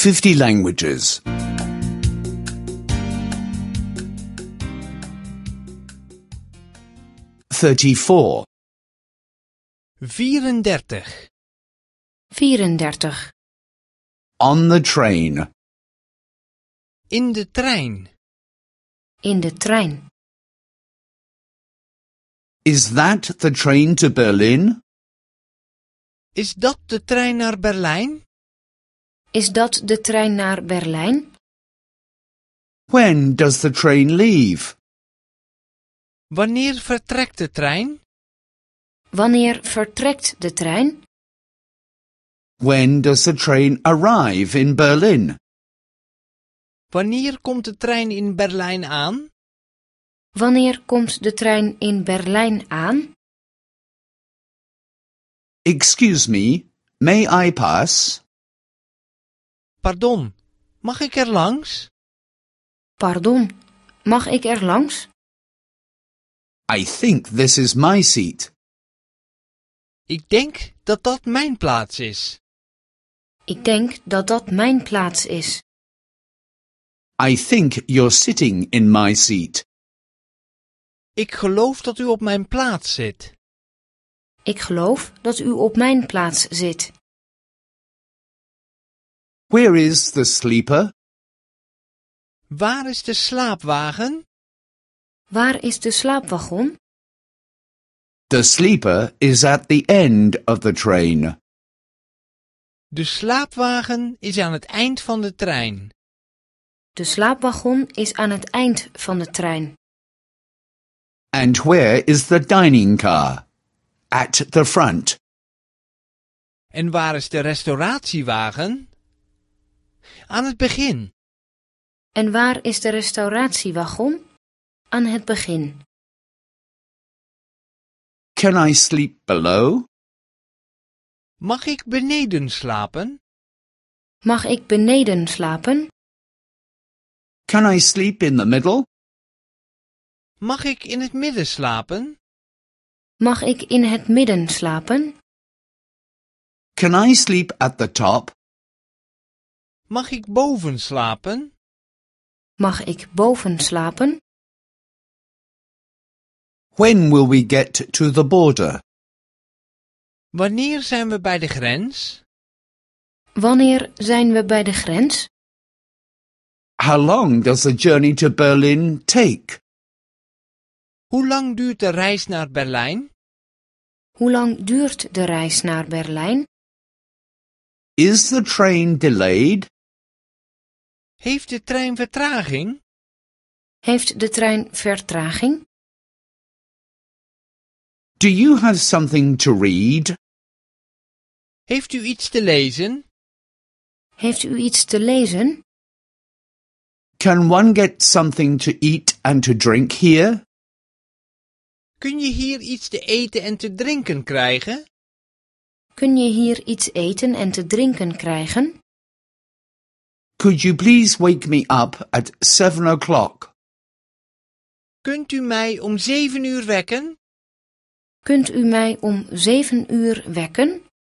50 languages. 34. 34. 34. On the train. In de trein. In de trein. Is that the train to Berlin? Is dat de trein naar Berlijn? Is dat de trein naar Berlijn? When does the train leave? Wanneer vertrekt de trein? Wanneer vertrekt de trein? When does the train arrive in Berlin? Wanneer komt de trein in Berlijn aan? Wanneer komt de trein in Berlijn aan? Excuse me, may I pass? Pardon, mag ik er langs? Pardon, mag ik er langs? I think this is my seat. Ik denk dat dat mijn plaats is. Ik denk dat dat mijn plaats is. I think you're sitting in my seat. Ik geloof dat u op mijn plaats zit. Ik geloof dat u op mijn plaats zit. Where is the sleeper? Waar is de slaapwagen? Waar is de slaapwagon? The sleeper is at the end of the train. De slaapwagen is aan het eind van de trein. De slaapwagon is aan het eind van de trein. And where is the dining car? At the front. En waar is de restauratiewagen? Aan het begin. En waar is de restauratiewagon? Aan het begin. Can I sleep below? Mag ik beneden slapen? Mag ik beneden slapen? Can I sleep in the middle? Mag ik in het midden slapen? Mag ik in het midden slapen? Can I sleep at the top? Mag ik boven slapen? Mag ik boven slapen? When will we get to the border? Wanneer zijn we bij de grens? Wanneer zijn we bij de grens? How long does the journey to Berlin take? Hoe lang duurt de reis naar Berlijn? Hoe lang duurt de reis naar Berlijn? Is the train delayed? Heeft de trein vertraging? Heeft de trein vertraging? Do you have something to read? Heeft u iets te lezen? Heeft u iets te lezen? Can one get something to eat and to drink here? Kun je hier iets te eten en te drinken krijgen? Kun je hier iets eten en te drinken krijgen? Could you please wake me up at 7 o'clock? Kunt u mij om 7 uur wekken? Kunt u mij om 7 uur wekken?